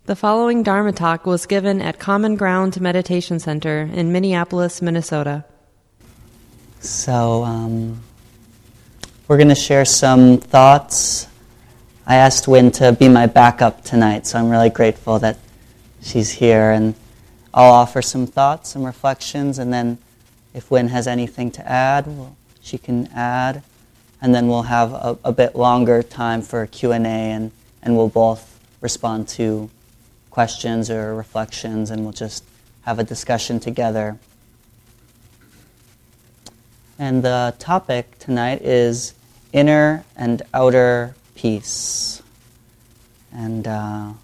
The following Dharma talk was given at Common Ground Meditation Center in Minneapolis, Minnesota. So, we're going to share some thoughts. I asked Wynn to be my backup tonight, so I'm really grateful that she's here. And I'll offer some thoughts, some reflections, and then if Wynn has anything to add, she can add. And then we'll have a bit longer time for Q&A, and we'll both respond to questions or reflections, and we'll just have a discussion together. And the topic tonight is inner and outer peace. And I'll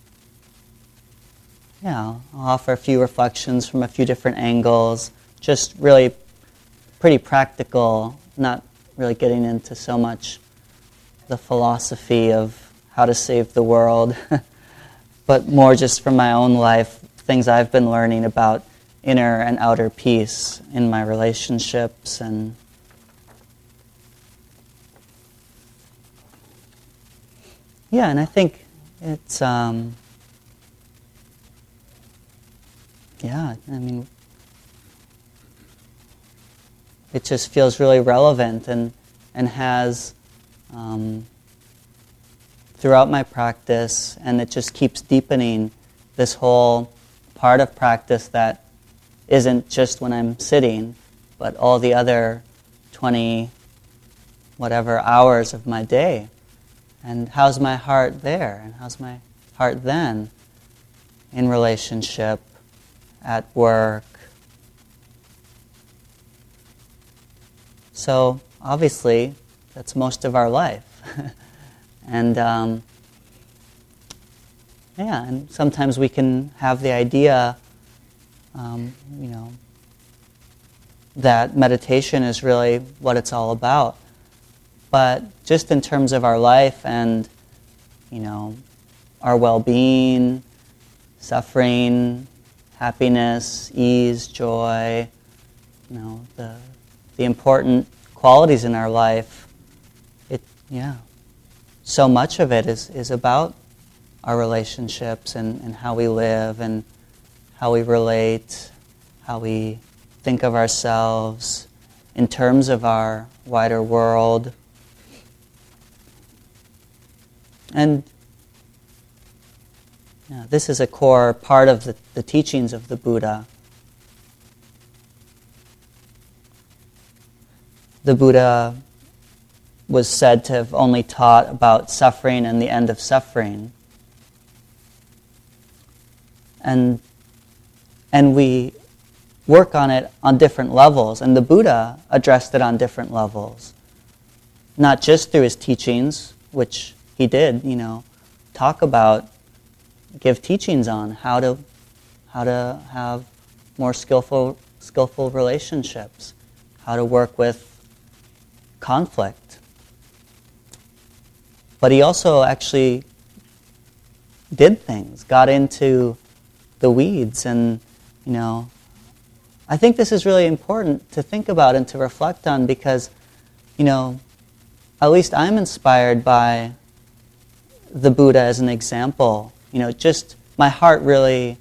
offer a few reflections from a few different angles, just really pretty practical, not really getting into so much the philosophy of how to save the world, but more just from my own life, things I've been learning about inner and outer peace in my relationships. And I think it's it just feels really relevant and has throughout my practice, and it just keeps deepening this whole part of practice that isn't just when I'm sitting, but all the other 20 whatever hours of my day. And how's my heart there? And how's my heart then in relationship, at work? So obviously, that's most of our life. And and sometimes we can have the idea, that meditation is really what it's all about. But just in terms of our life and, our well-being, suffering, happiness, ease, joy, the important qualities in our life, so much of it is about our relationships and how we live and how we relate, how we think of ourselves in terms of our wider world. And this is a core part of the teachings of the Buddha. The Buddha was said to have only taught about suffering and the end of suffering. And we work on it on different levels, and the Buddha addressed it on different levels. Not just through his teachings, which he did, talk about, give teachings on how to have more skillful relationships, how to work with conflict. But he also actually did things, got into the weeds, and I think this is really important to think about and to reflect on, because at least I'm inspired by the Buddha as an example. Just my heart really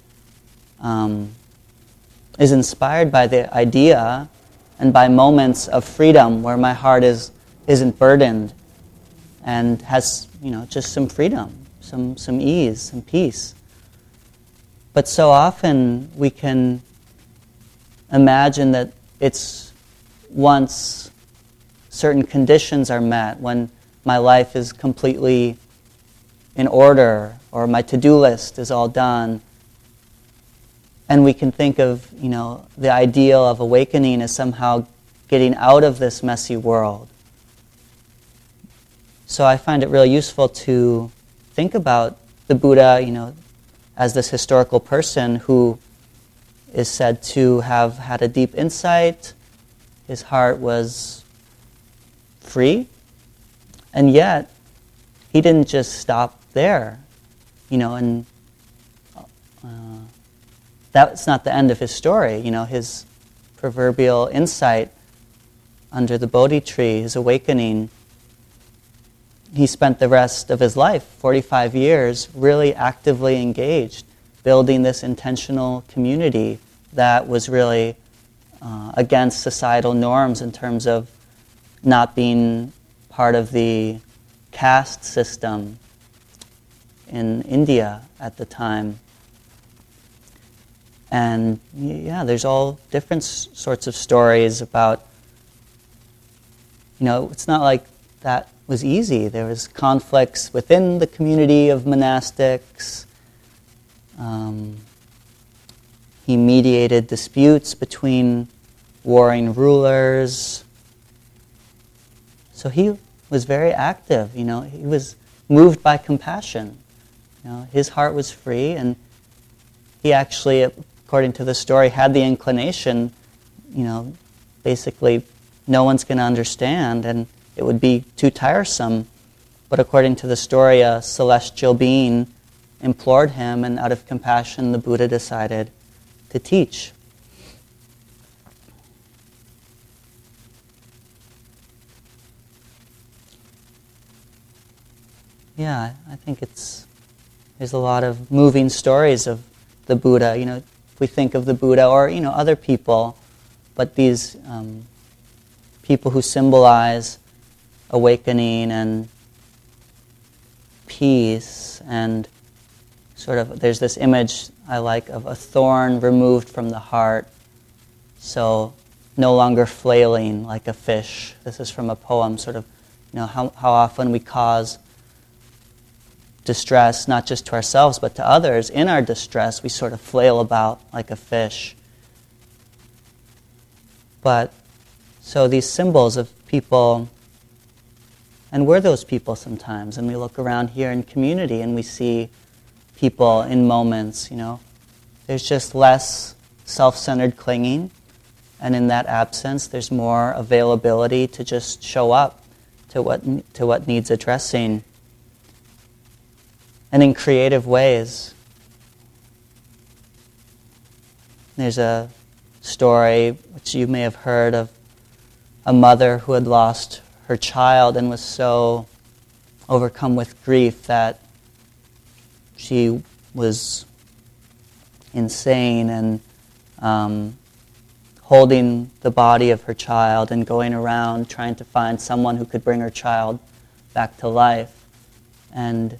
is inspired by the idea and by moments of freedom where my heart isn't burdened and has just some freedom, some ease, some peace. But so often we can imagine that it's once certain conditions are met, when my life is completely in order or my to-do list is all done. And we can think of, the ideal of awakening as somehow getting out of this messy world. So I find it really useful to think about the Buddha, as this historical person who is said to have had a deep insight. His heart was free, and yet he didn't just stop there, and that's not the end of his story. His proverbial insight under the Bodhi tree, his awakening, he spent the rest of his life, 45 years, really actively engaged, building this intentional community that was really against societal norms in terms of not being part of the caste system in India at the time. And yeah, there's all different sorts of stories about, it's not like that was easy. There was conflicts within the community of monastics. He mediated disputes between warring rulers. So he was very active, he was moved by compassion. His heart was free, and he actually, according to the story, had the inclination, basically no one's going to understand and it would be too tiresome. But according to the story, a celestial being implored him, and out of compassion the Buddha decided to teach. Yeah, I think there's a lot of moving stories of the Buddha. If we think of the Buddha or other people, but these people who symbolize awakening and peace, and sort of there's this image I like of a thorn removed from the heart, so no longer flailing like a fish. This is from a poem, sort of, how often we cause distress, not just to ourselves, but to others. In our distress, we sort of flail about like a fish. But, so these symbols of people, and we're those people sometimes, and we look around here in community and we see people in moments, there's just less self-centered clinging, and in that absence there's more availability to just show up to what needs addressing. And in creative ways. There's a story which you may have heard of a mother who had lost her child and was so overcome with grief that she was insane and holding the body of her child and going around trying to find someone who could bring her child back to life. And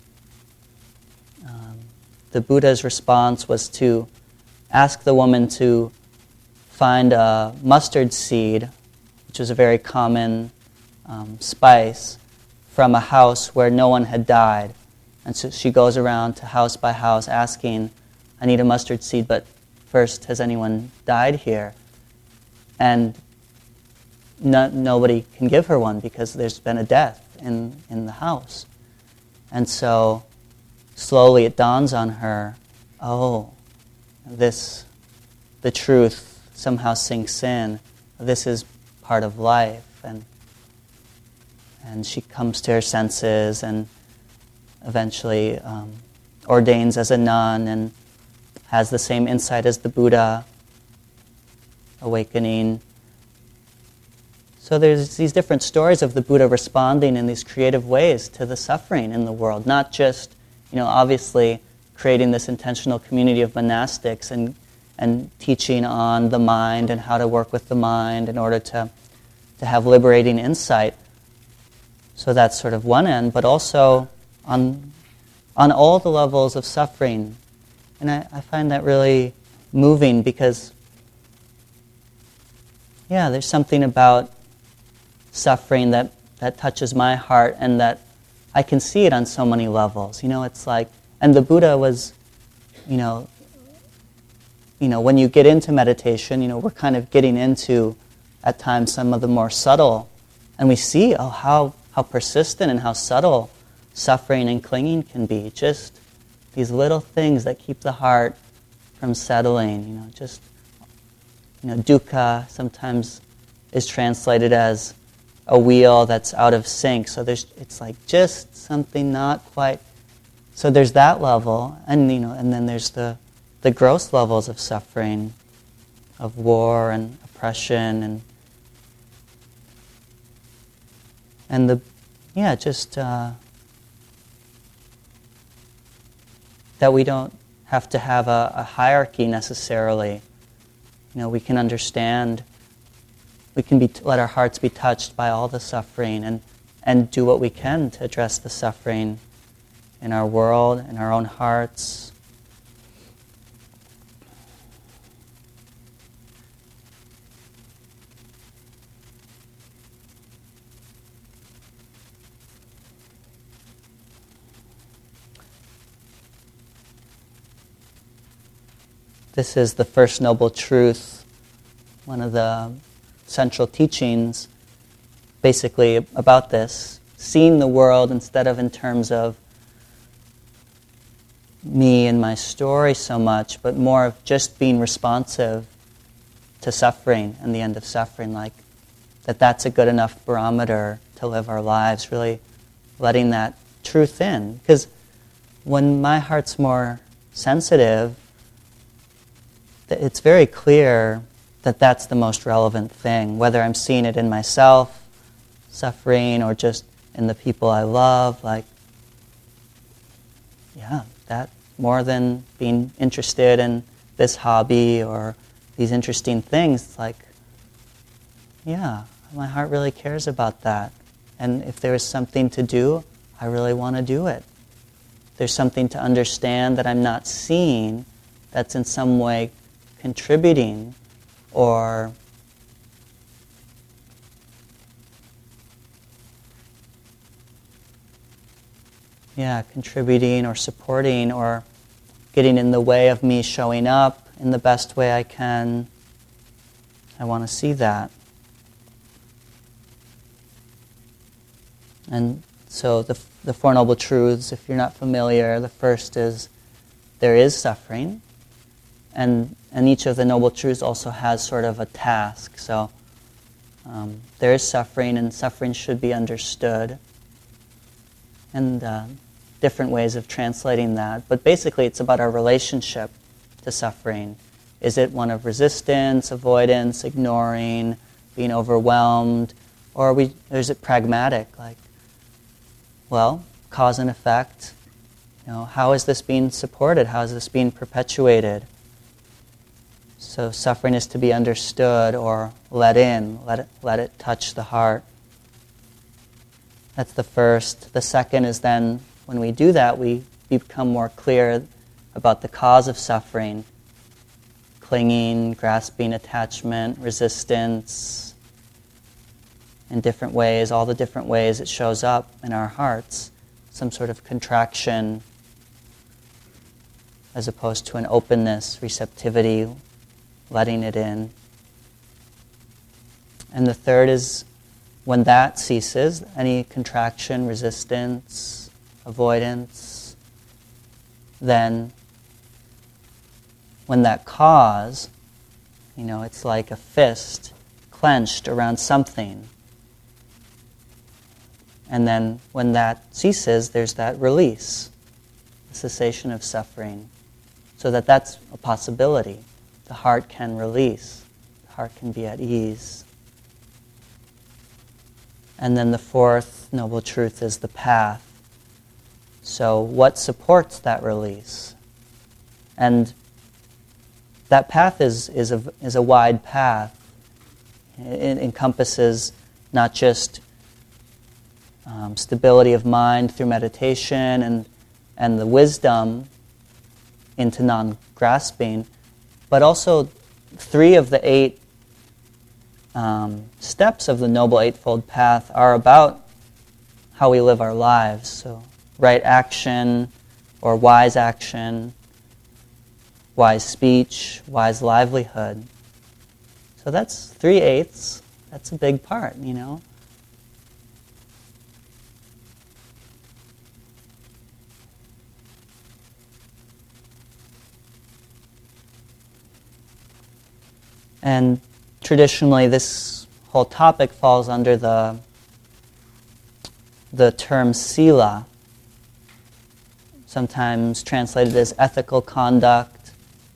the Buddha's response was to ask the woman to find a mustard seed, which was a very common spice, from a house where no one had died. And so she goes around to house by house asking, I need a mustard seed, but first, has anyone died here? And nobody can give her one because there's been a death in the house. And so slowly it dawns on her, the truth somehow sinks in. This is part of life. And she comes to her senses and eventually ordains as a nun and has the same insight as the Buddha, awakening. So there's these different stories of the Buddha responding in these creative ways to the suffering in the world, not just obviously creating this intentional community of monastics and teaching on the mind and how to work with the mind in order to have liberating insight. So that's sort of one end, but also on all the levels of suffering. And I find that really moving because, there's something about suffering that touches my heart and that I can see it on so many levels. It's like, and the Buddha was, when you get into meditation, we're kind of getting into, at times, some of the more subtle, and we see, how persistent and how subtle suffering and clinging can be. Just these little things that keep the heart from settling, dukkha sometimes is translated as a wheel that's out of sync. So it's like just something not quite. So there's that level, and and then there's the gross levels of suffering, of war and oppression, and that we don't have to have a hierarchy necessarily. We can understand, we can let our hearts be touched by all the suffering and do what we can to address the suffering in our world, in our own hearts. This is the First Noble Truth, one of the central teachings basically about this, seeing the world instead of in terms of me and my story so much, but more of just being responsive to suffering and the end of suffering, like that's a good enough barometer to live our lives, really letting that truth in. Because when my heart's more sensitive, it's very clear that that's the most relevant thing, whether I'm seeing it in myself, suffering, or just in the people I love. That more than being interested in this hobby or these interesting things, my heart really cares about that. And if there is something to do, I really want to do it. There's something to understand that I'm not seeing that's in some way contributing or contributing or supporting or getting in the way of me showing up in the best way I can. I want to see that. And so the Four Noble Truths, if you're not familiar, the first is there is suffering. And each of the Noble Truths also has sort of a task. So there is suffering, and suffering should be understood. And different ways of translating that. But basically it's about our relationship to suffering. Is it one of resistance, avoidance, ignoring, being overwhelmed? Or is it pragmatic? Cause and effect. How is this being supported? How is this being perpetuated? So suffering is to be understood or let in, let it touch the heart. That's the first. The second is then, when we do that, we become more clear about the cause of suffering. Clinging, grasping, attachment, resistance, in different ways, all the different ways it shows up in our hearts. Some sort of contraction as opposed to an openness, receptivity, letting it in. And the third is when that ceases, any contraction, resistance, avoidance, then when that cause, it's like a fist clenched around something. And then when that ceases, there's that release, the cessation of suffering. So that's a possibility. The heart can release. The heart can be at ease. And then the fourth Noble Truth is the path. So what supports that release? And that path is a wide path. It encompasses not just stability of mind through meditation and the wisdom into non-grasping, but also 3 of the 8 steps of the Noble Eightfold Path are about how we live our lives. So right action or wise action, wise speech, wise livelihood. So that's 3/8. That's a big part, And traditionally, this whole topic falls under the term sila, sometimes translated as ethical conduct.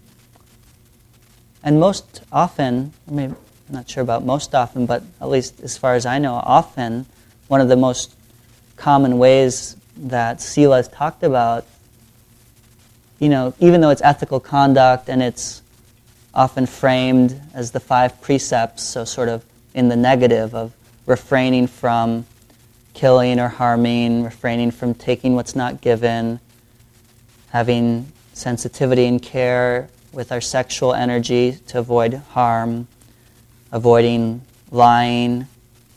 And most often, I'm not sure about most often, but at least as far as I know, often, one of the most common ways that sila is talked about, even though it's ethical conduct and it's often framed as the 5 precepts, so sort of in the negative of refraining from killing or harming, refraining from taking what's not given, having sensitivity and care with our sexual energy to avoid harm, avoiding lying,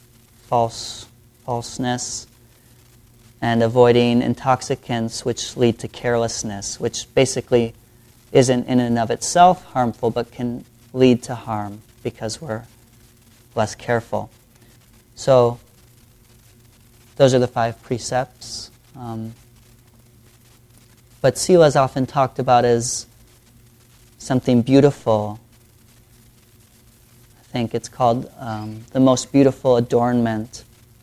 falseness, and avoiding intoxicants which lead to carelessness, which basically isn't in and of itself harmful, but can lead to harm because we're less careful. So those are the 5 precepts. But sila is often talked about as something beautiful. I think it's called the most beautiful adornment.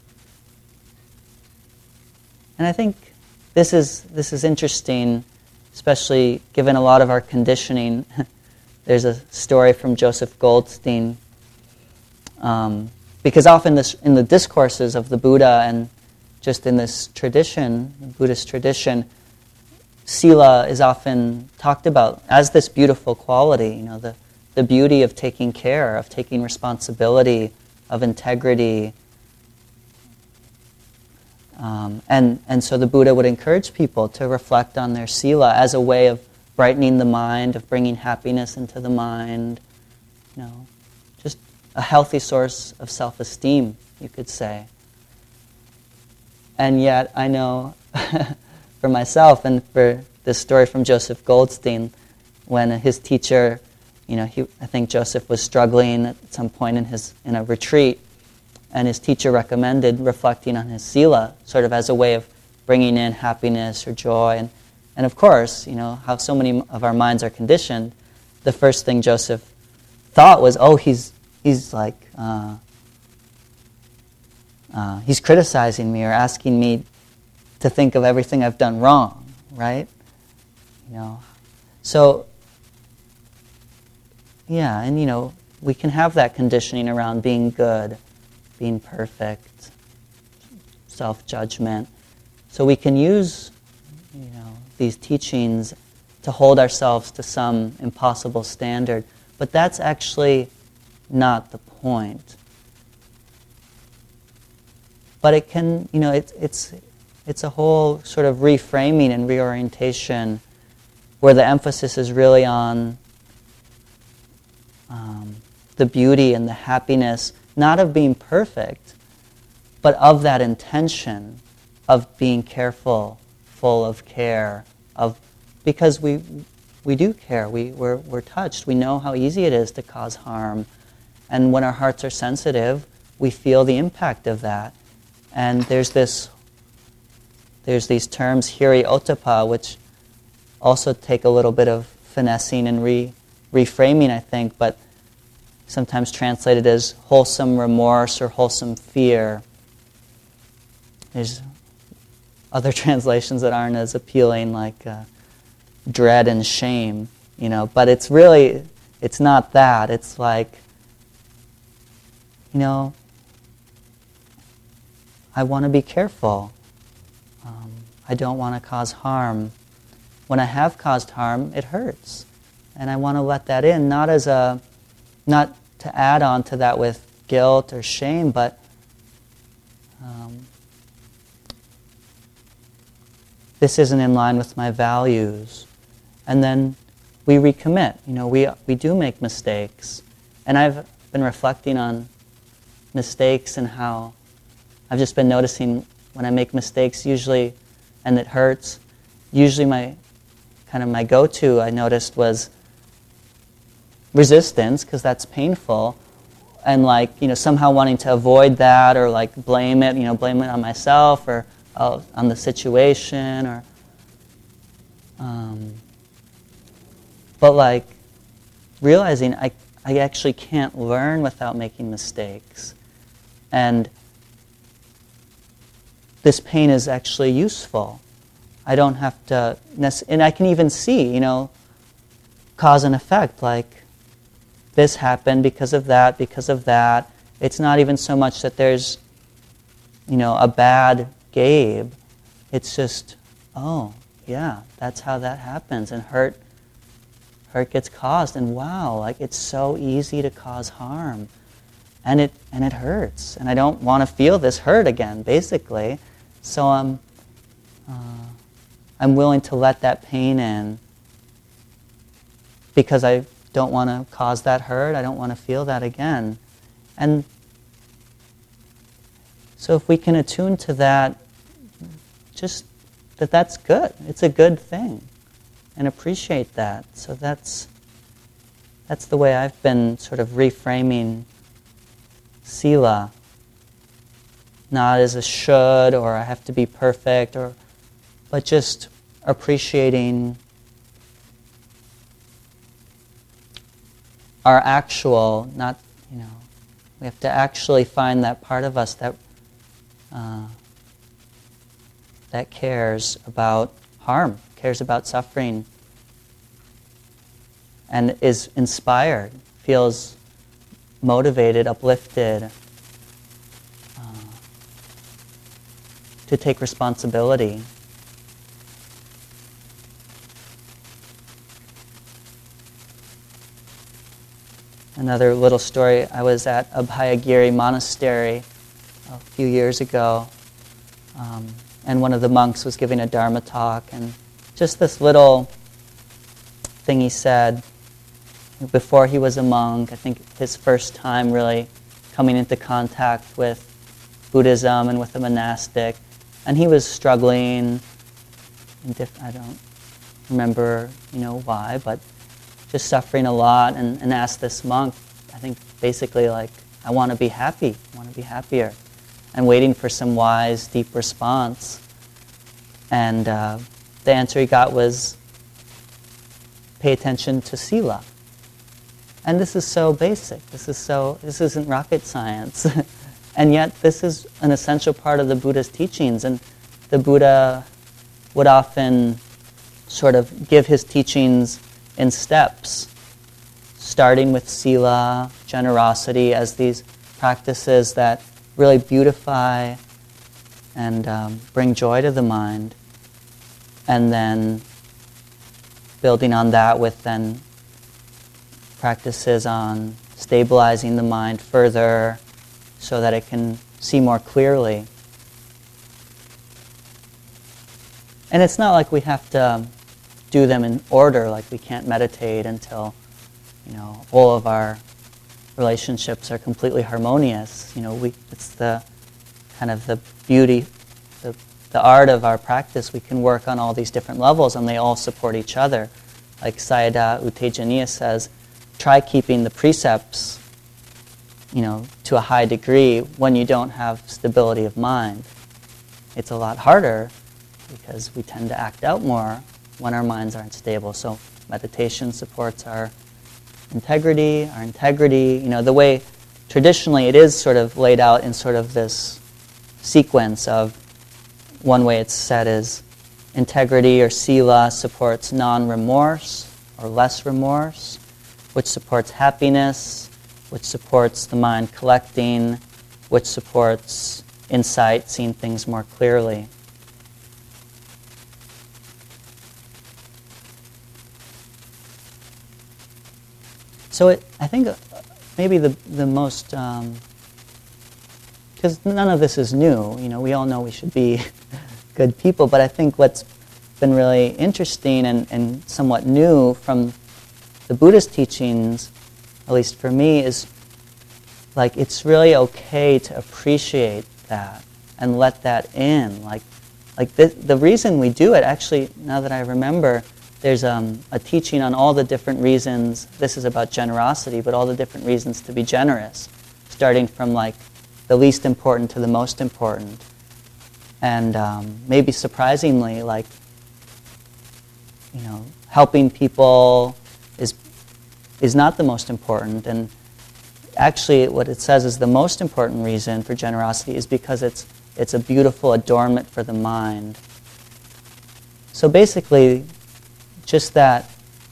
And I think this is interesting, especially given a lot of our conditioning. There's a story from Joseph Goldstein, because often in the discourses of the Buddha and just in this tradition, the Buddhist tradition, sila is often talked about as this beautiful quality, the beauty of taking care, of taking responsibility, of integrity. And so the Buddha would encourage people to reflect on their sila as a way of brightening the mind, of bringing happiness into the mind, just a healthy source of self-esteem, you could say. And yet I know for myself and for this story from Joseph Goldstein, when his teacher, I think Joseph was struggling at some point in a retreat, and his teacher recommended reflecting on his sila, sort of as a way of bringing in happiness or joy. And of course, how so many of our minds are conditioned, the first thing Joseph thought was, he's criticizing me or asking me to think of everything I've done wrong, right? So, yeah, and we can have that conditioning around being good, being perfect, self-judgment. So we can use, these teachings to hold ourselves to some impossible standard. But that's actually not the point. But it can, it's a whole sort of reframing and reorientation where the emphasis is really on the beauty and the happiness, not of being perfect, but of that intention of being careful, full of care, because we do care, we're touched, we know how easy it is to cause harm, and when our hearts are sensitive, we feel the impact of that. And there's these terms, hiri ottappa, which also take a little bit of finessing and reframing, I think, but sometimes translated as wholesome remorse or wholesome fear. There's other translations that aren't as appealing, like dread and shame, but it's not that. It's like, I want to be careful. I don't want to cause harm. When I have caused harm, it hurts. And I want to let that in, not to add on to that with guilt or shame, but this isn't in line with my values. And then we recommit. We do make mistakes. And I've been reflecting on mistakes and how I've just been noticing when I make mistakes usually, and it hurts, usually my go-to I noticed was resistance, because that's painful, and somehow wanting to avoid that or blame it on myself or on the situation, or but realizing I actually can't learn without making mistakes, and this pain is actually useful. I don't have to, and I can even see, cause and effect, this happened because of that, because of that. It's not even so much that there's, a bad Gabe. It's just, yeah, that's how that happens. And hurt gets caused. And wow, like it's so easy to cause harm. And it hurts. And I don't want to feel this hurt again, basically. So I'm willing to let that pain in because I don't want to cause that hurt. I don't want to feel that again. And so if we can attune to that, just that's good. It's a good thing. And appreciate that. So that's the way I've been sort of reframing sila. Not as a should or I have to be perfect, but just appreciating our actual, not, we have to actually find that part of us that that cares about harm, cares about suffering, and is inspired, feels motivated, uplifted to take responsibility. Another little story, I was at Abhayagiri Monastery a few years ago, and one of the monks was giving a Dharma talk, and just this little thing he said before he was a monk, I think his first time really coming into contact with Buddhism and with the monastic, and he was struggling, I don't remember, why, but just suffering a lot, and asked this monk, I think basically like, I want to be happy, I want to be happier, and waiting for some wise, deep response. And the answer he got was, pay attention to sila. And this is so basic, this isn't rocket science. And yet this is an essential part of the Buddha's teachings, and the Buddha would often sort of give his teachings in steps, starting with sila, generosity, as these practices that really beautify and bring joy to the mind, and then building on that with then practices on stabilizing the mind further so that it can see more clearly. And it's not like we have to do them in order, like we can't meditate until, all of our relationships are completely harmonious. It's the kind of the beauty, the art of our practice. We can work on all these different levels and they all support each other. Like Sayadaw U Tejaniya says, try keeping the precepts, to a high degree when you don't have stability of mind. It's a lot harder because we tend to act out more when our minds aren't stable. So meditation supports our integrity, the way traditionally it is sort of laid out in sort of this sequence of, one way it's said is integrity or sila supports non-remorse or less remorse, which supports happiness, which supports the mind collecting, which supports insight, seeing things more clearly. So I think maybe the most, because none of this is new, we all know we should be good people, but I think what's been really interesting and somewhat new from the Buddhist teachings, at least for me, is like it's really okay to appreciate that and let that in. The reason we do it, actually, now that I remember, there's a teaching on all the different reasons, this is about generosity, but all the different reasons to be generous, starting from the least important to the most important. And maybe surprisingly, helping people is not the most important. And actually what it says is the most important reason for generosity is because it's a beautiful adornment for the mind. So basically, just that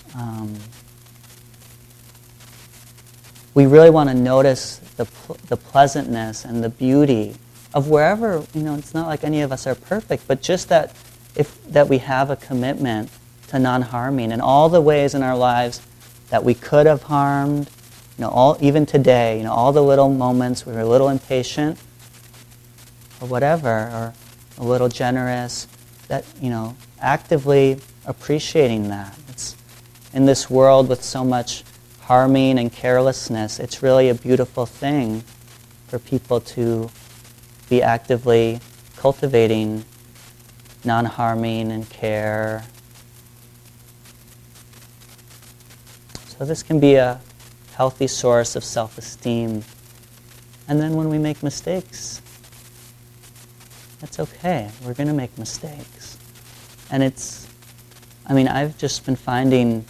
we really want to notice the pleasantness and the beauty of wherever, it's not like any of us are perfect, but just that that we have a commitment to non-harming in all the ways in our lives that we could have harmed, even today, all the little moments we were a little impatient or whatever, or a little generous, that, actively appreciating that. It's in this world with so much harming and carelessness, it's really a beautiful thing for people to be actively cultivating non-harming and care. So this can be a healthy source of self-esteem. And then when we make mistakes, that's okay. We're going to make mistakes. And I've just been finding,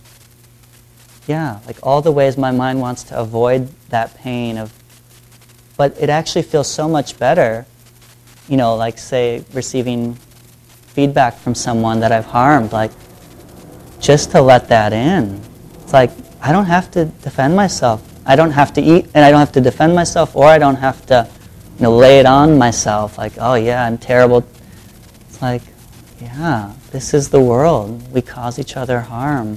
like all the ways my mind wants to avoid that pain but it actually feels so much better, like say receiving feedback from someone that I've harmed, like just to let that in. It's like, I don't have to defend myself. I don't have to eat, and I don't have to defend myself, or I don't have to, lay it on myself, like, oh yeah, I'm terrible. It's like, yeah, this is the world. We cause each other harm.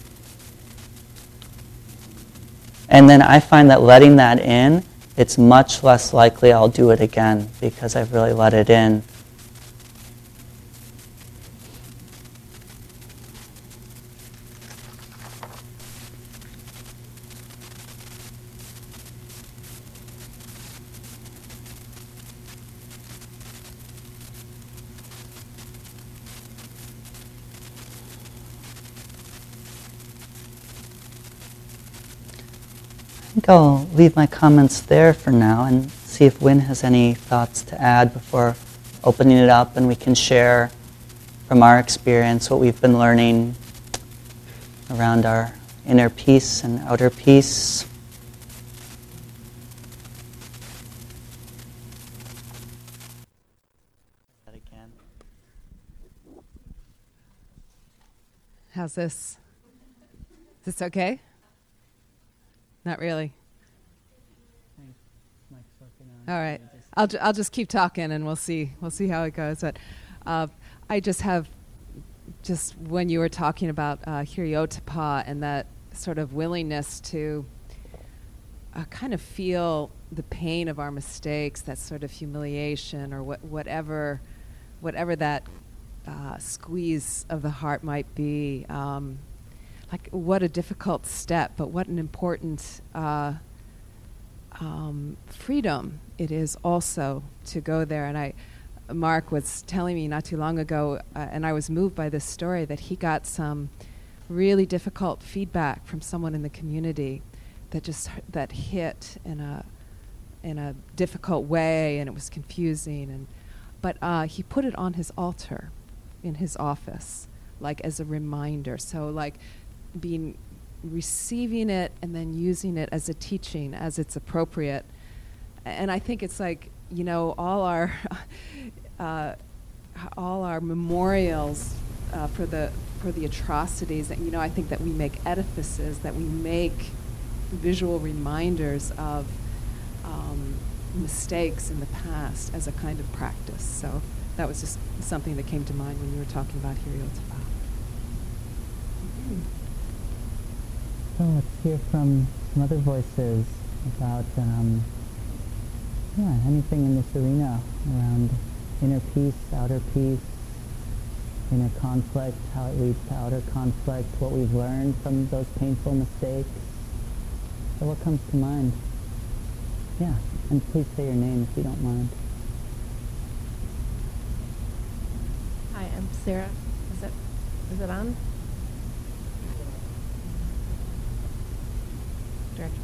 And then I find that letting that in, it's much less likely I'll do it again because I've really let it in. I think I'll leave my comments there for now and see if Wynn has any thoughts to add before opening it up, and we can share from our experience what we've been learning around our inner peace and outer peace. How's this? Is this okay? Not really. All right. I'll just keep talking and we'll see how it goes. But I just have when you were talking about Hiryotapa and that sort of willingness to kind of feel the pain of our mistakes, that sort of humiliation or whatever that squeeze of the heart might be. Like what a difficult step, but what an important freedom it is also to go there. And Mark was telling me not too long ago, and I was moved by this story, that he got some really difficult feedback from someone in the community that hit in a difficult way, and it was confusing. But he put it on his altar in his office, like as a reminder. So like receiving it and then using it as a teaching as it's appropriate. And I think it's like, all our memorials for the atrocities that, I think that we make edifices, that we make visual reminders of mistakes in the past as a kind of practice. So that was just something that came to mind when you were talking about Hiryotapa. So let's hear from some other voices about anything in this arena around inner peace, outer peace, inner conflict, how it leads to outer conflict, what we've learned from those painful mistakes. So what comes to mind? Yeah, and please say your name if you don't mind. Hi, I'm Sarah. Is it on? Director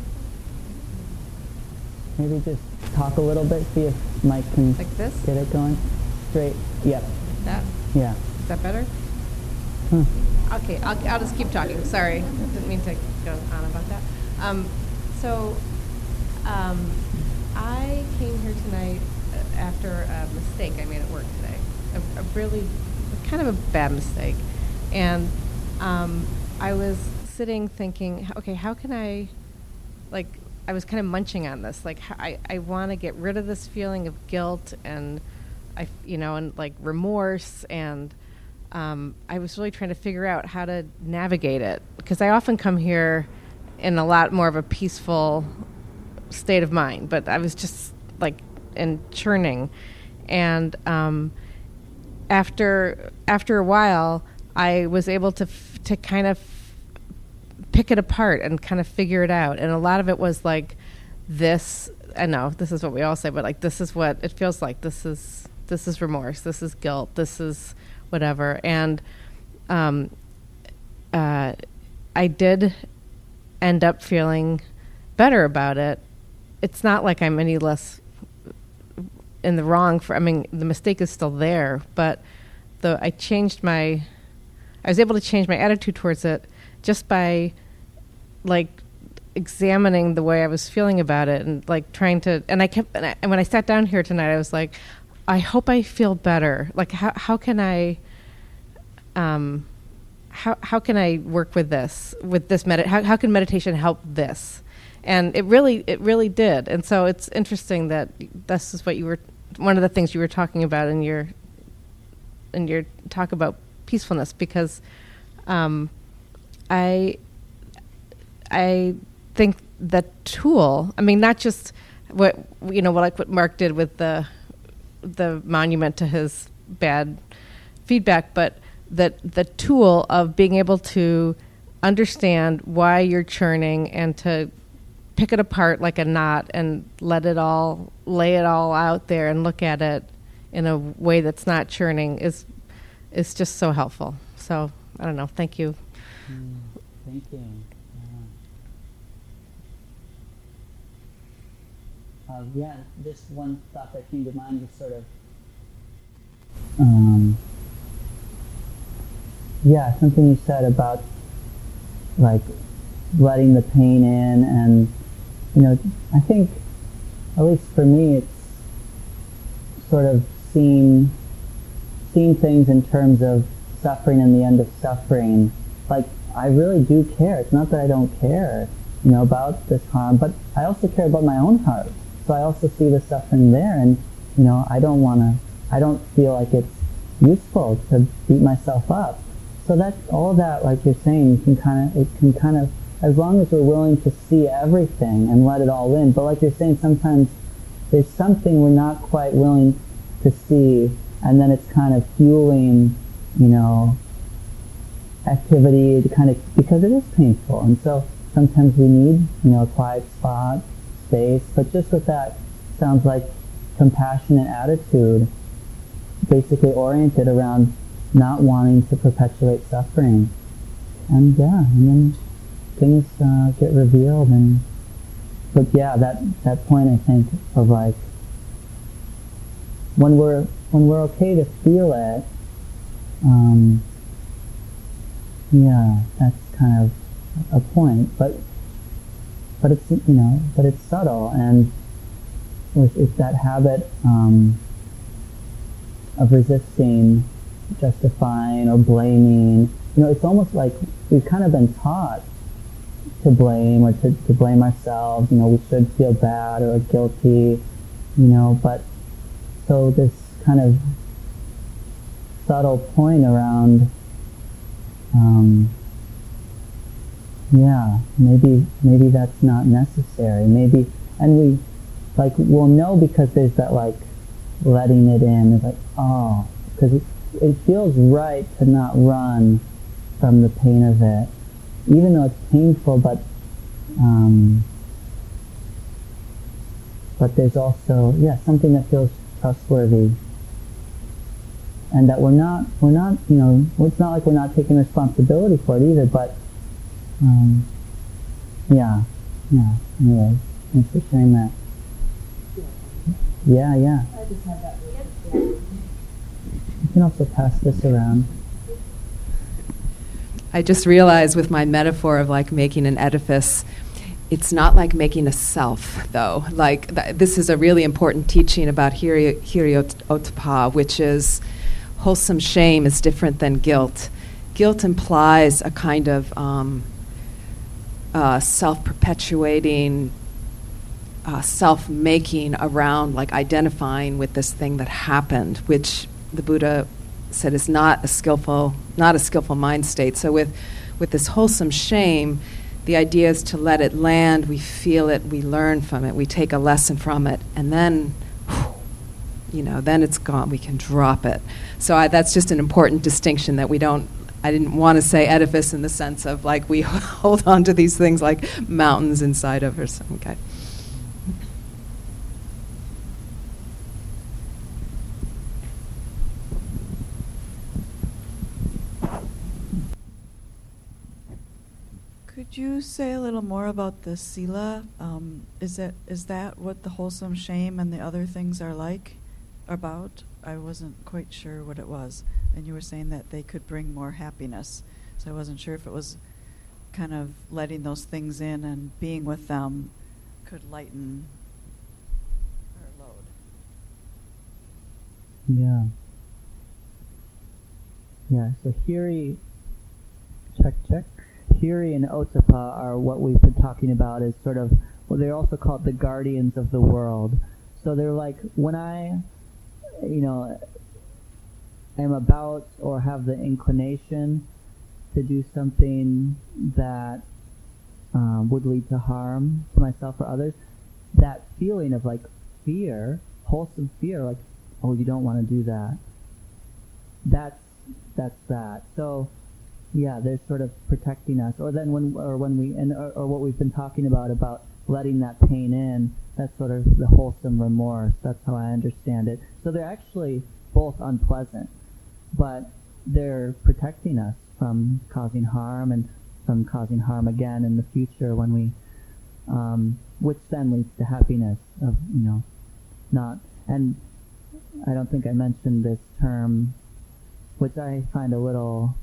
Maybe just talk a little bit, see if Mike can like this? Get it going. Straight, yeah. That? Yeah. Is that better? Okay, I'll just keep talking. Sorry, didn't mean to go on about that. I came here tonight after a mistake I made at work today. A really, kind of a bad mistake. And I was sitting thinking, okay, how can I was kind of munching on this. Like, I want to get rid of this feeling of guilt and and like remorse, and I was really trying to figure out how to navigate it, because I often come here in a lot more of a peaceful state of mind, but I was just like in churning, and after a while, I was able to kind of pick it apart and kind of figure it out, and a lot of it was like this. I know this is what we all say, but like this is what it feels like. This is remorse. This is guilt. This is whatever. And I did end up feeling better about it. It's not like I'm any less in the wrong for. I mean, the mistake is still there, but I was able to change my attitude towards it just by like examining the way I was feeling about it, and like trying to, and when I sat down here tonight, I was like, I hope I feel better. Like how can I how can I work with this how can meditation help this? And it really did. And so it's interesting that this is what one of the things you were talking about in your talk about peacefulness, because I think the tool, I mean, not just what Mark did with the monument to his bad feedback, but that the tool of being able to understand why you're churning and to pick it apart like a knot and lay it all out there and look at it in a way that's not churning is just so helpful. So I don't know. Thank you. Thank you. Yeah, this one thought that came to mind was sort of, something you said about like letting the pain in, and I think, at least for me, it's sort of seeing things in terms of suffering and the end of suffering. Like, I really do care. It's not that I don't care, about this harm, but I also care about my own heart. So I also see the suffering there, and I don't feel like it's useful to beat myself up. So that's all that, like you're saying, it can kind of, as long as we're willing to see everything and let it all in. But like you're saying, sometimes there's something we're not quite willing to see, and then it's kind of fueling, activity to kind of, because it is painful. And so sometimes we need, a quiet spot, space, but just with that, sounds like compassionate attitude, basically oriented around not wanting to perpetuate suffering. And then things get revealed. But that point, I think, of like, when we're okay to feel it, that's kind of a point. But it's subtle, and it's that habit of resisting, justifying, or blaming. It's almost like we've kind of been taught to blame, or to blame ourselves. We should feel bad or guilty, but so this kind of subtle point around, maybe that's not necessary. Maybe, and we'll know, because there's that like letting it in. It's like, because it feels right to not run from the pain of it, even though it's painful. But there's also something that feels trustworthy, and that we're not it's not like we're not taking responsibility for it either. But anyway, thanks for sharing that. Yeah. I just had that. You can also pass this around. I just realized with my metaphor of like making an edifice, it's not like making a self, though. Like this is a really important teaching about Hiri-Ottappa, which is wholesome shame is different than guilt. Guilt implies a kind of self-perpetuating self-making around like identifying with this thing that happened, which the Buddha said is not a skillful mind state. So with this wholesome shame, the idea is to let it land, we feel it, we learn from it, we take a lesson from it, and then, then it's gone, we can drop it. So that's just an important distinction that I didn't want to say edifice in the sense of like we hold on to these things like mountains inside of us. Okay. Could you say a little more about the sila? Is that what the wholesome shame and the other things are about? I wasn't quite sure what it was. And you were saying that they could bring more happiness. So I wasn't sure if it was kind of letting those things in and being with them could lighten our load. Yeah. Yeah, so Hiri, check. Hiri and Otapa are what we've been talking about as sort of, well, they're also called the guardians of the world. So they're like, when I, am about or have the inclination to do something that would lead to harm to myself or others, that feeling of like fear, wholesome fear, like, oh, you don't want to do that. That's that. So, yeah, they're sort of protecting us. Or then or what we've been talking about letting that pain in, that's sort of the wholesome remorse. That's how I understand it. So they're actually both unpleasant, but they're protecting us from causing harm and from causing harm again in the future when we, which then leads to happiness of, not, and I don't think I mentioned this term, which I find a little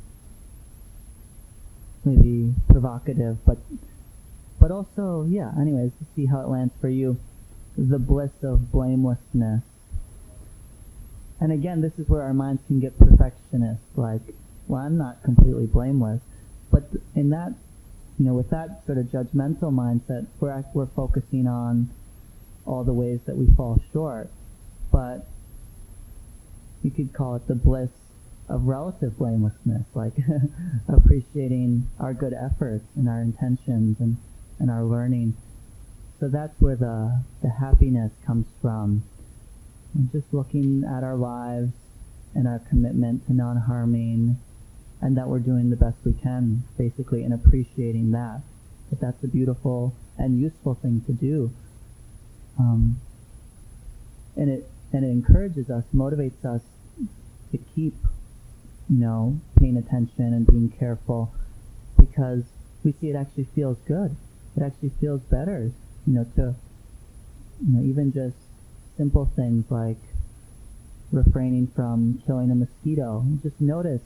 maybe provocative, but also, yeah, anyways, to see how it lands for you, the bliss of blamelessness. And again, this is where our minds can get perfectionist, like, well, I'm not completely blameless, but in that, with that sort of judgmental mindset, we're focusing on all the ways that we fall short, but you could call it the bliss of relative blamelessness, like appreciating our good efforts and our intentions and our learning. So that's where the happiness comes from. And just looking at our lives and our commitment to non-harming, and that we're doing the best we can, basically, and appreciating that. But that's a beautiful and useful thing to do. And it encourages us, motivates us to keep paying attention and being careful, because we see it actually feels good. It actually feels better, to, even just simple things like refraining from killing a mosquito. Just notice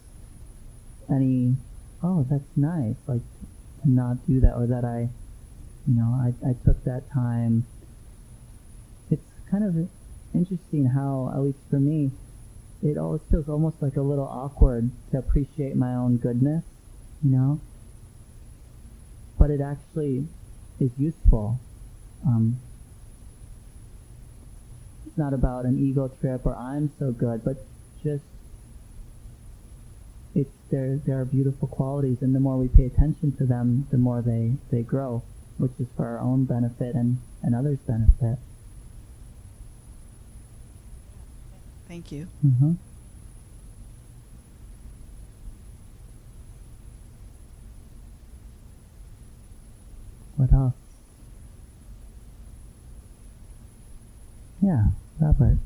oh, that's nice, like to not do that, or that I took that time. It's kind of interesting how, at least for me, it always feels almost like a little awkward to appreciate my own goodness, but it actually is useful. It's not about an ego trip or I'm so good, but just there are beautiful qualities, and the more we pay attention to them, the more they grow, which is for our own benefit and others' benefit. Thank you. Mm-hmm. What else? Yeah, Robert.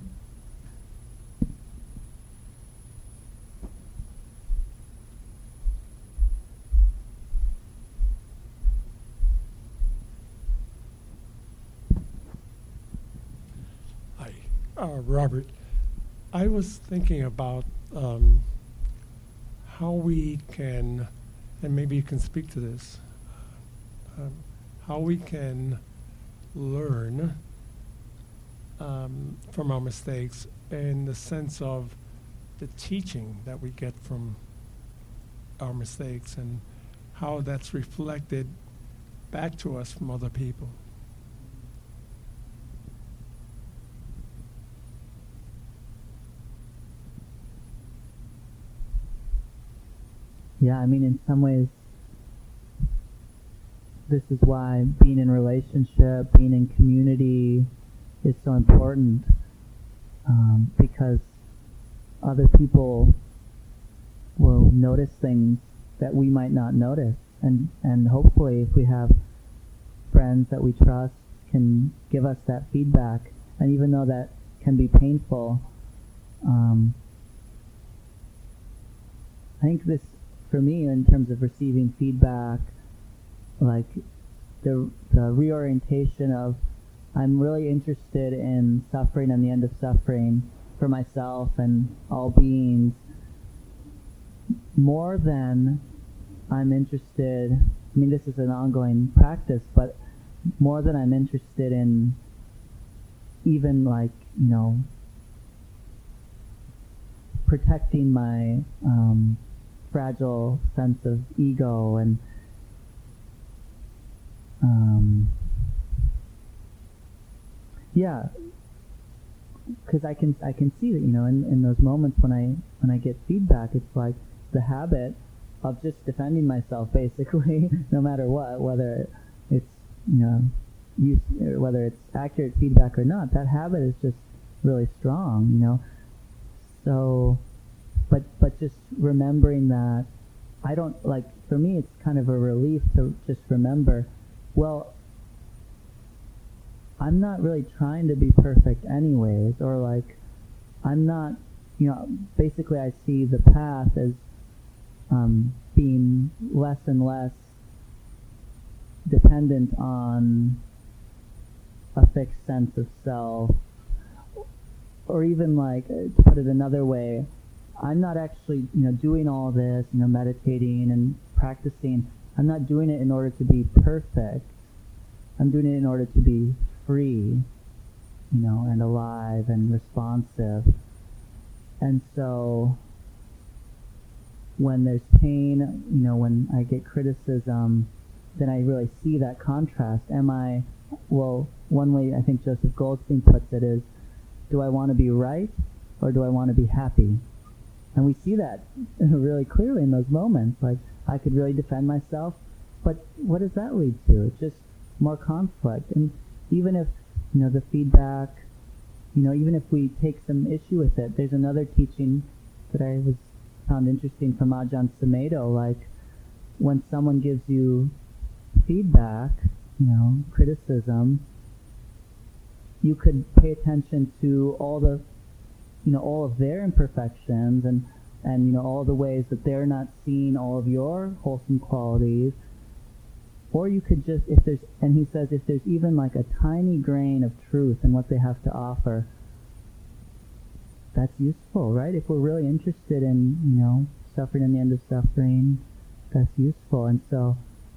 Hi, Robert. I was thinking about how we can, and maybe you can speak to this, how we can learn from our mistakes in the sense of the teaching that we get from our mistakes and how that's reflected back to us from other people. Yeah, I mean, in some ways, this is why being in relationship, being in community is so important, because other people will notice things that we might not notice, and hopefully if we have friends that we trust can give us that feedback, and even though that can be painful, I think this, for me, in terms of receiving feedback, like the reorientation of, I'm really interested in suffering and the end of suffering for myself and all beings, more than I'm interested, I mean, this is an ongoing practice, but more than I'm interested in even, like, you know, protecting my fragile sense of ego, and yeah, because I can see that, you know, in those moments when I get feedback, it's like the habit of just defending myself, basically, no matter what, whether it's, you know, whether it's accurate feedback or not. That habit is just really strong, you know. So, but just remembering that, I don't, like, for me it's kind of a relief to just remember, well, I'm not really trying to be perfect anyways, or like, I'm not, you know, basically I see the path as being less and less dependent on a fixed sense of self, or even, like, to put it another way, I'm not actually, you know, doing all this, you know, meditating and practicing, I'm not doing it in order to be perfect. I'm doing it in order to be free, you know, and alive and responsive. And so when there's pain, you know, when I get criticism, then I really see that contrast. Well, one way I think Joseph Goldstein puts it is, do I want to be right or do I want to be happy? And we see that really clearly in those moments. Like, I could really defend myself, but what does that lead to? It's just more conflict. And even if, you know, the feedback, you know, even if we take some issue with it, there's another teaching that I found interesting from Ajahn Sumedho, like, when someone gives you feedback, you know, criticism, you could pay attention to all the, you know, all of their imperfections, and you know, all the ways that they're not seeing all of your wholesome qualities. Or you could just, and he says, if there's even like a tiny grain of truth in what they have to offer, that's useful, right? If we're really interested in, you know, suffering and the end of suffering, that's useful. And so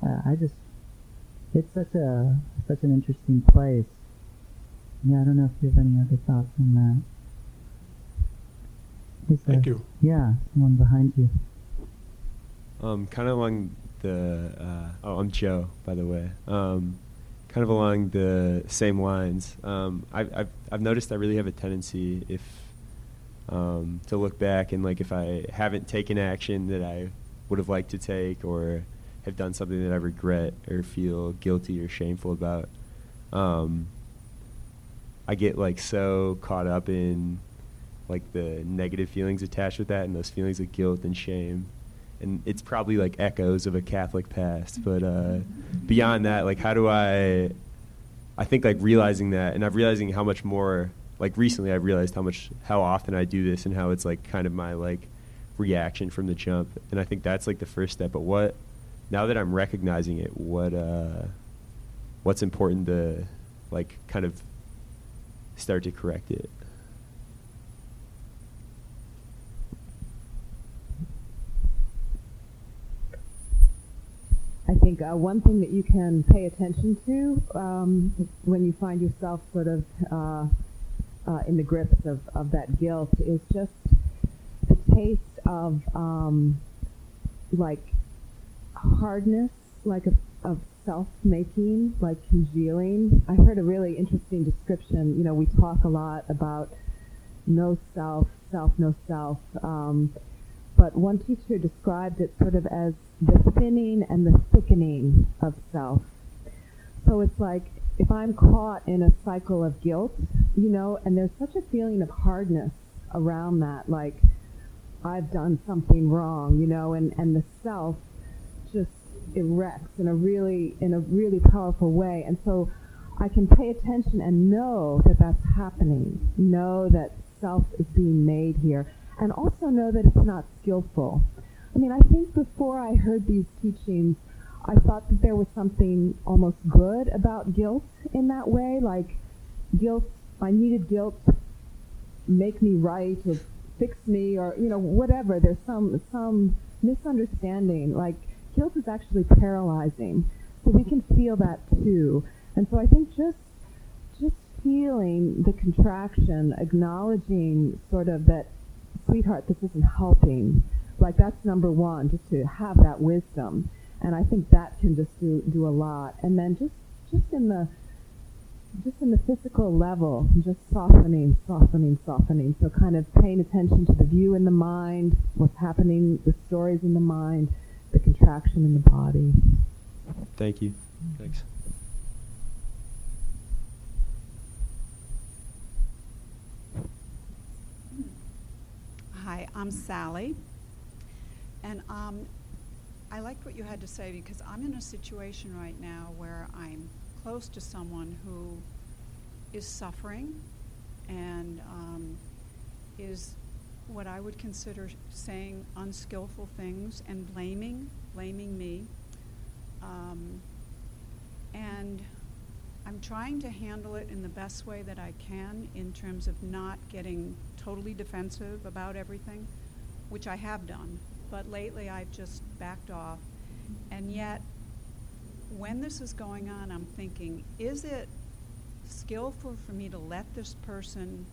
it's such an interesting place. Yeah, I don't know if you have any other thoughts on that. Thank you. Yeah, someone behind you. Kind of along the, I'm Joe, by the way. Kind of along the same lines. I've noticed I really have a tendency to look back and, like, if I haven't taken action that I would have liked to take, or have done something that I regret or feel guilty or shameful about, I get, like, so caught up in, like, the negative feelings attached with that, and those feelings of guilt and shame. And it's probably like echoes of a Catholic past, but beyond that, like, how do I think, like, realizing that, and I'm realizing how much more, like, recently I've realized how often I do this, and how it's, like, kind of my, like, reaction from the jump. And I think that's, like, the first step. But now that I'm recognizing it, what's important to, like, kind of start to correct it? I think one thing that you can pay attention to when you find yourself sort of in the grips of that guilt is just the taste of like hardness, like of self-making, like congealing. I heard a really interesting description. You know, we talk a lot about no self, no self. but one teacher described it sort of as the thinning and the thickening of self. So it's like if I'm caught in a cycle of guilt, and there's such a feeling of hardness around that, like I've done something wrong, and the self just erects in a really powerful way. And so I can pay attention and know that that's happening, know that self is being made here, and also know that it's not skillful. I mean, I think before I heard these teachings, I thought that there was something almost good about guilt in that way, like guilt, I needed guilt to make me right or fix me or, whatever. There's some misunderstanding, like guilt is actually paralyzing. So we can feel that too. And so I think just feeling the contraction, acknowledging sort of that, sweetheart, this isn't helping. Like that's number one, just to have that wisdom. And I think that can just do a lot. And then just in the physical level, just softening. So kind of paying attention to the view in the mind, what's happening, the stories in the mind, the contraction in the body. Thank you. Thanks. Hi, I'm Sally, and I liked what you had to say because I'm in a situation right now where I'm close to someone who is suffering and is what I would consider saying unskillful things and blaming me. And I'm trying to handle it in the best way that I can in terms of not getting totally defensive about everything, which I have done. But lately I've just backed off. And yet, when this is going on, I'm thinking, is it skillful for me to let this person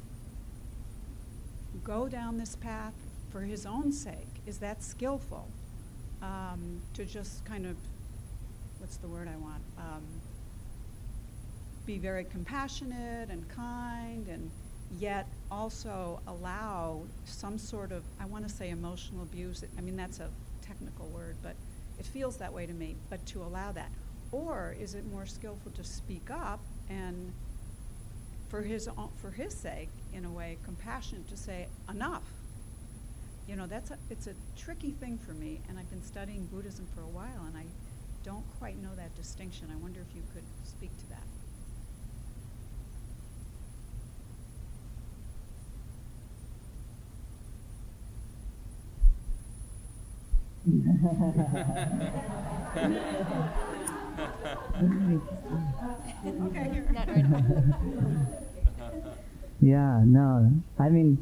go down this path for his own sake? Is that skillful? To just kind of, what's the word I want? Be very compassionate and kind, and yet also allow some sort of, I want to say emotional abuse. I mean, that's a technical word, but it feels that way to me, but to allow that. Or is it more skillful to speak up and for his sake, in a way, compassionate, to say, enough. It's a tricky thing for me, and I've been studying Buddhism for a while, and I don't quite know that distinction. I wonder if you could speak to that. Okay, not right now. Yeah, no. I mean,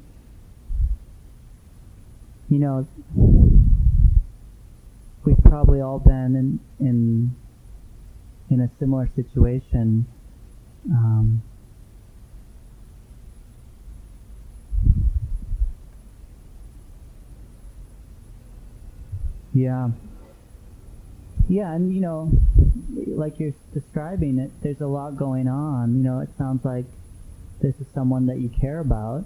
we've probably all been in a similar situation. Yeah, and like you're describing it, there's a lot going on. It sounds like this is someone that you care about.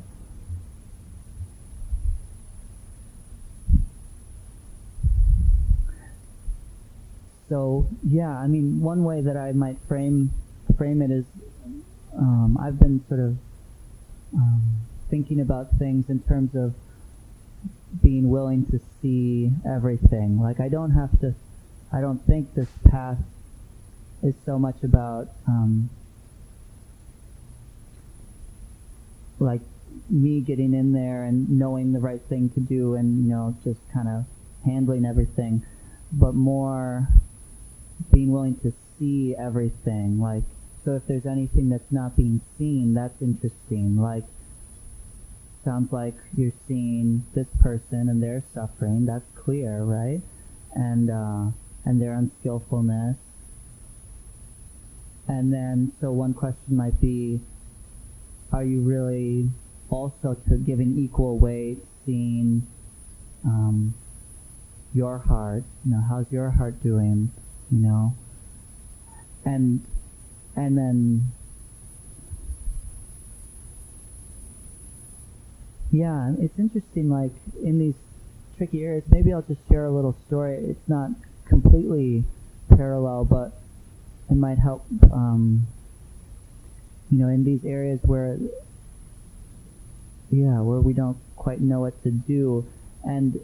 So yeah, I mean, one way that I might frame it is, I've been sort of thinking about things in terms of being willing to see everything. Like I don't think this path is so much about like me getting in there and knowing the right thing to do and just kind of handling everything, but more being willing to see everything. Like, so if there's anything that's not being seen, that's interesting. Like, sounds like you're seeing this person and their suffering. That's clear, right? And their unskillfulness. And then, so one question might be, are you really also giving equal weight, seeing your heart? How's your heart doing? And then, yeah, it's interesting, like in these tricky areas. Maybe I'll just share a little story. It's not completely parallel, but it might help, in these areas where we don't quite know what to do. And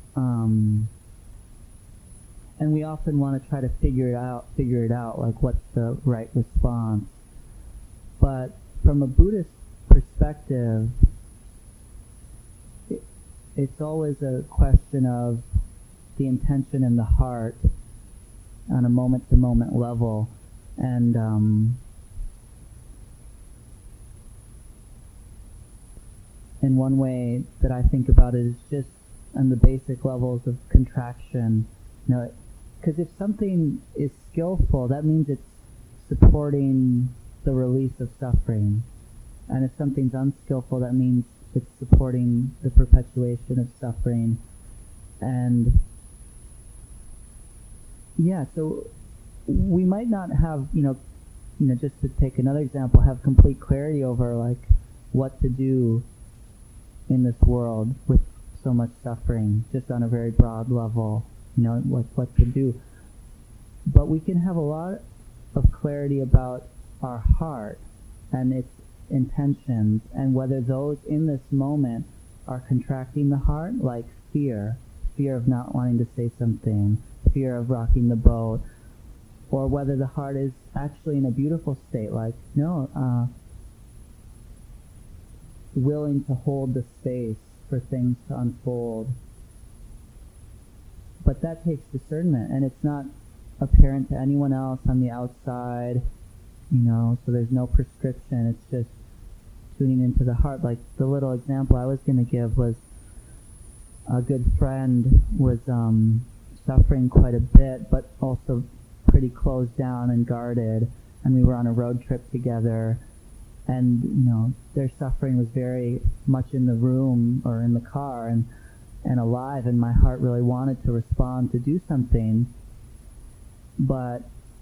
we often want to try to figure it out, like what's the right response. But from a Buddhist perspective, it's always a question of the intention in the heart on a moment-to-moment level. And one way that I think about it is just on the basic levels of contraction. Because if something is skillful, that means it's supporting the release of suffering. And if something's unskillful, that means it's supporting the perpetuation of suffering. And so we might not have, just to take another example, have complete clarity over like what to do in this world with so much suffering, just on a very broad level, like what to do. But we can have a lot of clarity about our heart and its intentions, and whether those in this moment are contracting the heart, like fear of not wanting to say something, fear of rocking the boat, or whether the heart is actually in a beautiful state, like willing to hold the space for things to unfold. But that takes discernment, and it's not apparent to anyone else on the outside, so there's no prescription. It's just tuning into the heart. Like the little example I was going to give was a good friend was suffering quite a bit, but also pretty closed down and guarded, and we were on a road trip together, and their suffering was very much in the room or in the car and alive, and my heart really wanted to respond, to do something, but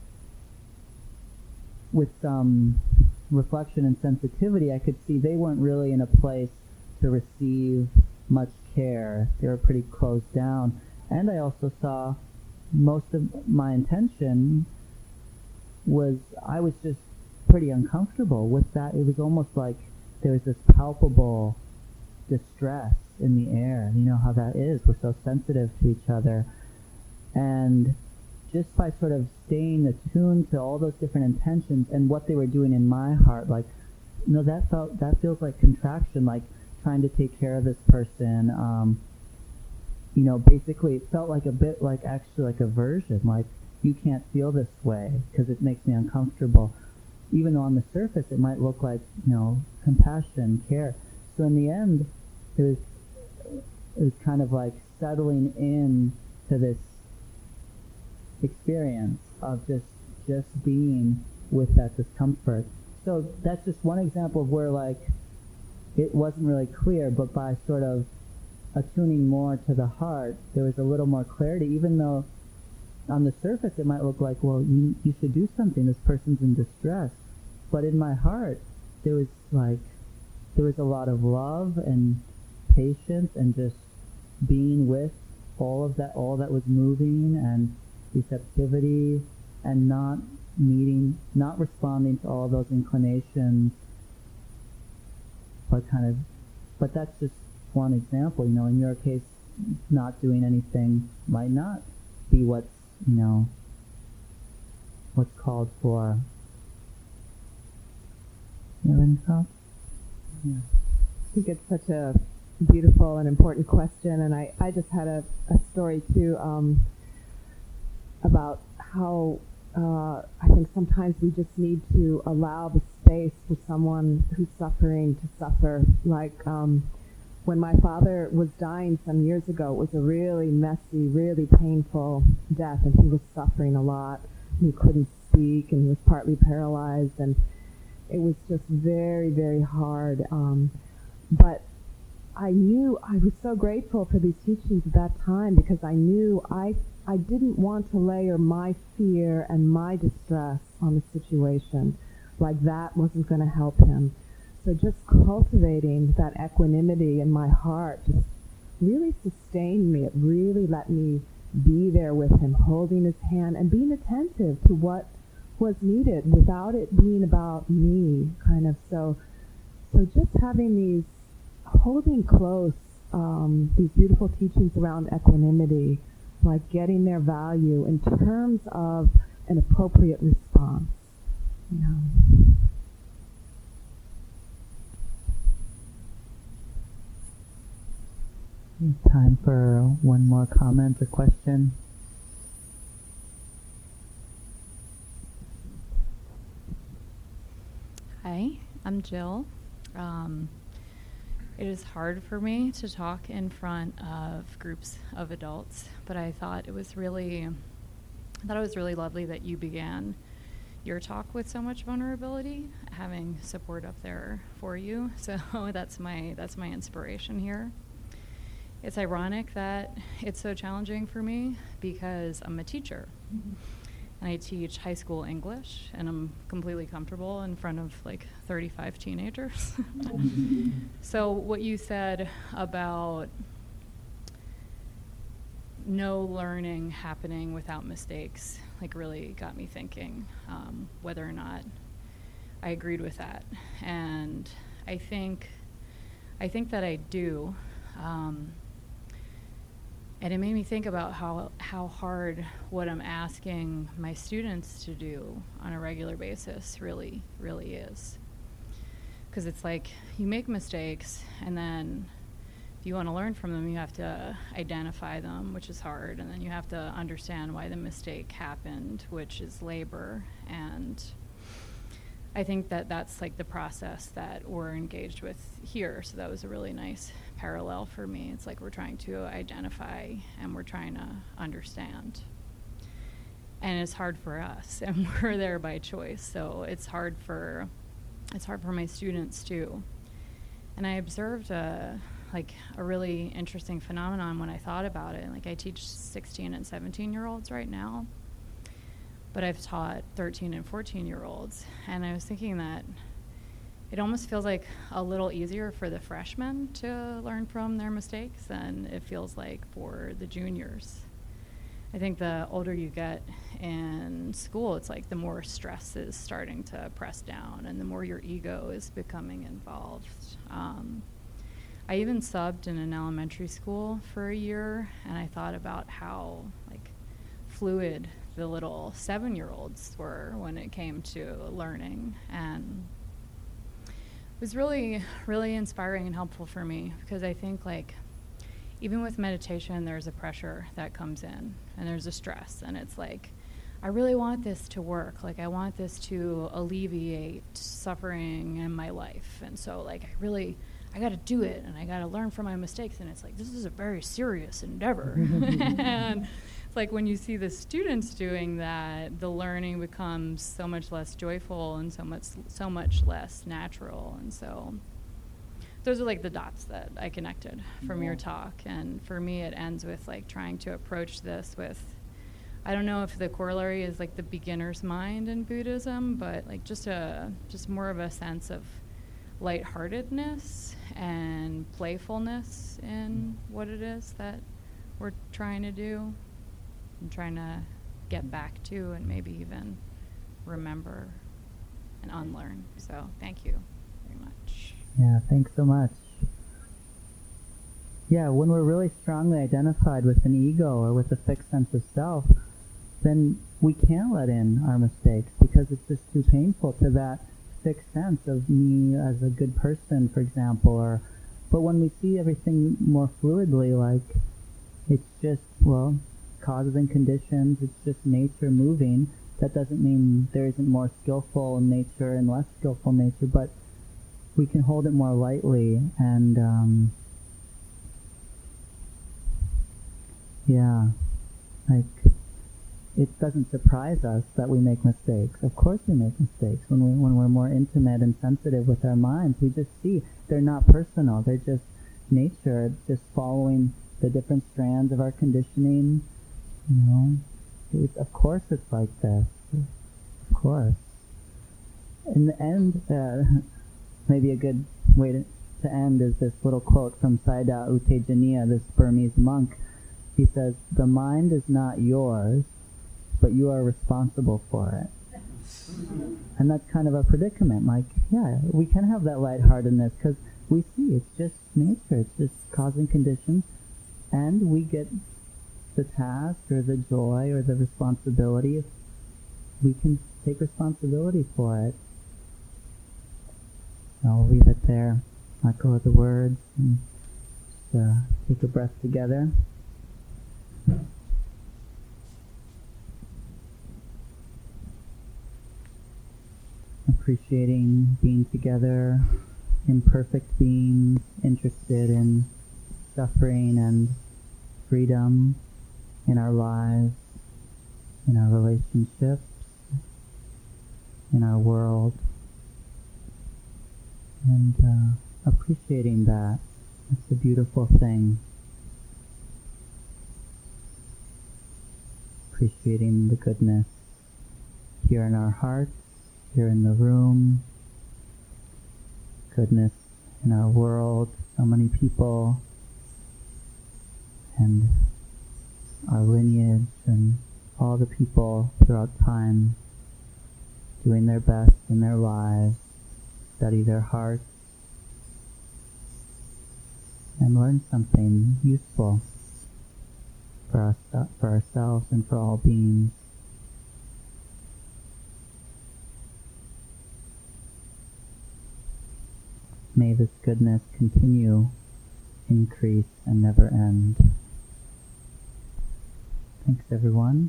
with some reflection and sensitivity, I could see they weren't really in a place to receive much care. They were pretty closed down. And I also saw most of my intention was, I was just pretty uncomfortable with that. It was almost like there was this palpable distress in the air. You know how that is. We're so sensitive to each other. And just by sort of staying attuned to all those different intentions and what they were doing in my heart, like, that feels like contraction, like trying to take care of this person. Basically it felt like a bit like actually like aversion, like you can't feel this way because it makes me uncomfortable. Even though on the surface it might look like, compassion, care. So in the end, it was kind of like settling in to this experience of just being with that discomfort. So that's just one example of where like it wasn't really clear, but by sort of attuning more to the heart, there was a little more clarity, even though on the surface it might look like, well, you should do something, this person's in distress. But in my heart, there was a lot of love and patience and just being with all that was moving, and receptivity, and not responding to all those inclinations, but that's just one example. In your case, not doing anything might not be what's called for. You have any thoughts? Yeah. I think it's such a beautiful and important question, and I just had a story too about how I think sometimes we just need to allow the space for someone who's suffering to suffer. Like when my father was dying some years ago, it was a really messy, really painful death, and he was suffering a lot. He couldn't speak, and he was partly paralyzed, and it was just very, very hard. But I knew I was so grateful for these teachings at that time, because I knew I didn't want to layer my fear and my distress on the situation. Like that wasn't going to help him. So just cultivating that equanimity in my heart, just really sustained me. It really let me be there with him, holding his hand and being attentive to what was needed without it being about me, kind of. So just having these, holding close these beautiful teachings around equanimity, like getting their value in terms of an appropriate response. Yeah. Time for one more comment or question. Hi, I'm Jill. It is hard for me to talk in front of groups of adults, but I thought it was really lovely that you began your talk with so much vulnerability, having support up there for you. So that's my inspiration here. It's ironic that it's so challenging for me because I'm a teacher. And I teach high school English, and I'm completely comfortable in front of like 35 teenagers. So what you said about no learning happening without mistakes like really got me thinking whether or not I agreed with that. And I think that I do. And it made me think about how hard what I'm asking my students to do on a regular basis really, really is. Because it's like you make mistakes, and then if you want to learn from them, you have to identify them, which is hard, and then you have to understand why the mistake happened, which is labor. And I think that that's like the process that we're engaged with here. So that was a really nice parallel for me. It's like we're trying to identify and we're trying to understand. And it's hard for us, and we're there by choice. So it's hard for my students too. And I observed a really interesting phenomenon when I thought about it. Like I teach 16 and 17-year-olds right now, but I've taught 13 and 14-year-olds. And I was thinking that it almost feels like a little easier for the freshmen to learn from their mistakes than it feels like for the juniors. I think the older you get in school, it's like the more stress is starting to press down and the more your ego is becoming involved. I even subbed in an elementary school for a year, and I thought about how like fluid the little 7-year-olds were when it came to learning. And it was really, really inspiring and helpful for me, because I think like even with meditation, there's a pressure that comes in and there's a stress, and it's like, I really want this to work. Like I want this to alleviate suffering in my life. And so like I got to do it, and I got to learn from my mistakes. And it's like, this is a very serious endeavor. And it's like when you see the students doing that, the learning becomes so much less joyful and so much less natural. And so those are like the dots that I connected from your talk. And for me, it ends with like trying to approach this with, I don't know if the corollary is like the beginner's mind in Buddhism, but like just more of a sense of lightheartedness and playfulness in what it is that we're trying to do and trying to get back to, and maybe even remember and unlearn. So thank you very much. Yeah, thanks so much. Yeah, when we're really strongly identified with an ego or with a fixed sense of self, then we can't let in our mistakes because it's just too painful to that fixed sense of me as a good person, for example. But when we see everything more fluidly, like it's just, well, causes and conditions, it's just nature moving, that doesn't mean there isn't more skillful nature and less skillful nature, but we can hold it more lightly. And yeah, like it doesn't surprise us that we make mistakes. Of course we make mistakes. When we're more intimate and sensitive with our minds, we just see they're not personal. They're just nature, just following the different strands of our conditioning. You know, of course it's like this. Of course. In the end, maybe a good way to to end is this little quote from Sayadaw U Tejaniya, this Burmese monk. He says, "The mind is not yours, but you are responsible for it." And that's kind of a predicament. Like, yeah, we can have that lightheartedness because we see it's just nature, it's just causing conditions, and we get the task or the joy or the responsibility if we can take responsibility for it. I'll leave it there, let go of the words, and take a breath together. Appreciating being together, imperfect beings interested in suffering and freedom in our lives, in our relationships, in our world, and appreciating that. It's a beautiful thing. Appreciating the goodness here in our hearts, here in the room, goodness in our world, so many people, and our lineage, and all the people throughout time doing their best in their lives, study their hearts, and learn something useful for ourselves and for all beings. May this goodness continue, increase, and never end. Thanks, everyone.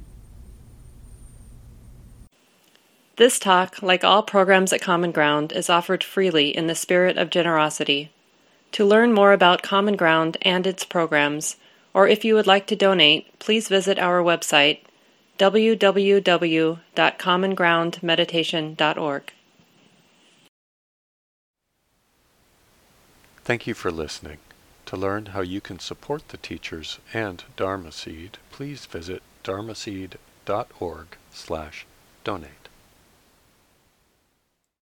This talk, like all programs at Common Ground, is offered freely in the spirit of generosity. To learn more about Common Ground and its programs, or if you would like to donate, please visit our website, www.commongroundmeditation.org. Thank you for listening. To learn how you can support the teachers and Dharma Seed, please visit dharmaseed.org/donate.